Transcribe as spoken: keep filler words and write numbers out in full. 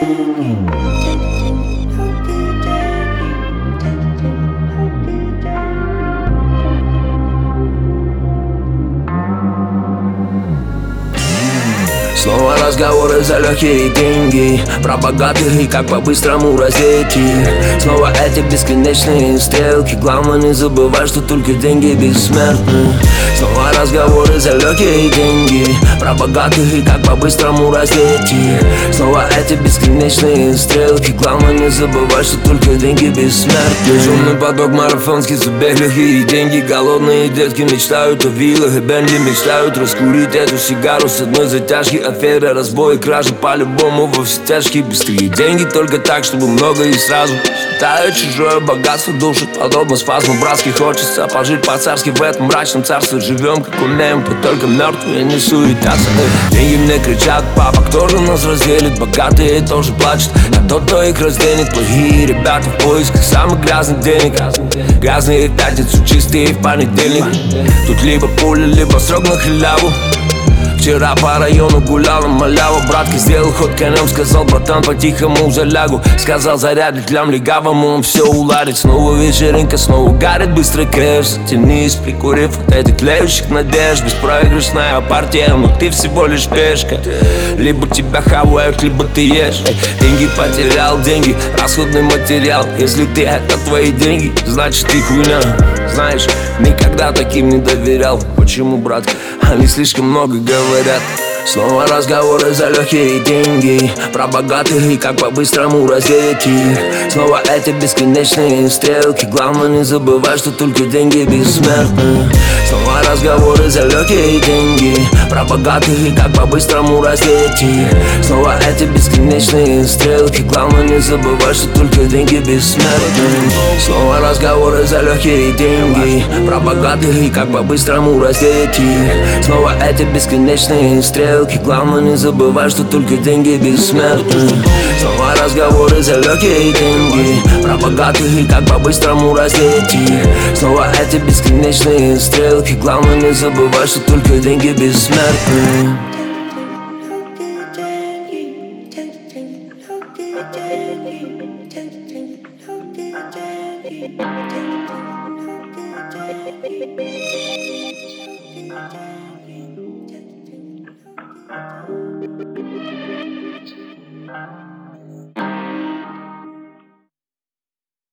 Снова разговоры за легкие деньги, про богатых и как по-быстрому раздеть их. Снова эти бесконечные стрелки, главное не забывай, что только деньги бессмертны. Снова разговоры за легкие деньги, про богатых и как по-быстрому раздеть их. Снова эти бесконечные стрелки, главное не забывай, что только деньги бессмертны. Шумный поток марафонский забег, легкие деньги. Голодные детки мечтают о виллах и Бенли, мечтают раскурить эту сигару с одной затяжки. Аферы, разбои, кражи, по-любому во все тяжкие. Быстрее деньги, только так, чтобы много и сразу. Считаю чужое богатство, душит подобно спазму братски. Хочется пожить по-царски в этом мрачном царстве. Живем как умеем, то только мертвые не суетятся. Деньги мне кричат: папа, кто же нас разделит? Богатые тоже плачут, а тот, кто их разденет. Плохие ребята в поисках самых грязных денег. Грязные в пятницу, чистые в понедельник. Тут либо пуля, либо срок на халяву. Вчера по району гуляла малява. Братка сделал ход конем, сказал: братан, по-тихому залягу. Сказал: зарядить лям легавому, он все уладит. Снова вечеринка, снова гарит быстрый кэш. Затянись, прикурив от этих тлеющих надежд. Беспроигрышная партия, но ты всего лишь пешка. Либо тебя хавают, либо ты ешь. Деньги потерял, деньги, расходный материал. Если ты это твои деньги, значит ты хуйня. Знаешь, никогда таким не доверял. Почему, брат? Они слишком много говорят. Снова разговоры за легкие деньги, про богатых и как по-быстрому раздеть их. Снова эти бесконечные стрелки, главное не забывай, что только деньги бессмертны. Снова разговоры за легкие деньги, про богатых и как по-быстрому раздеть их. Снова эти бесконечные стрелки, главное не забывай, что только деньги бессмертны. Снова разговоры за легкие деньги, про богатых и как по-быстрому раздеть их. Снова эти бесконечные стрелки, главное не забывай, что только деньги бессмертны. Снова разговоры за легкие деньги, про богатых и как по-быстрому раздеть их. Снова эти бесконечные стрелки, главное не забывай, что только деньги бессмертны. Thank you.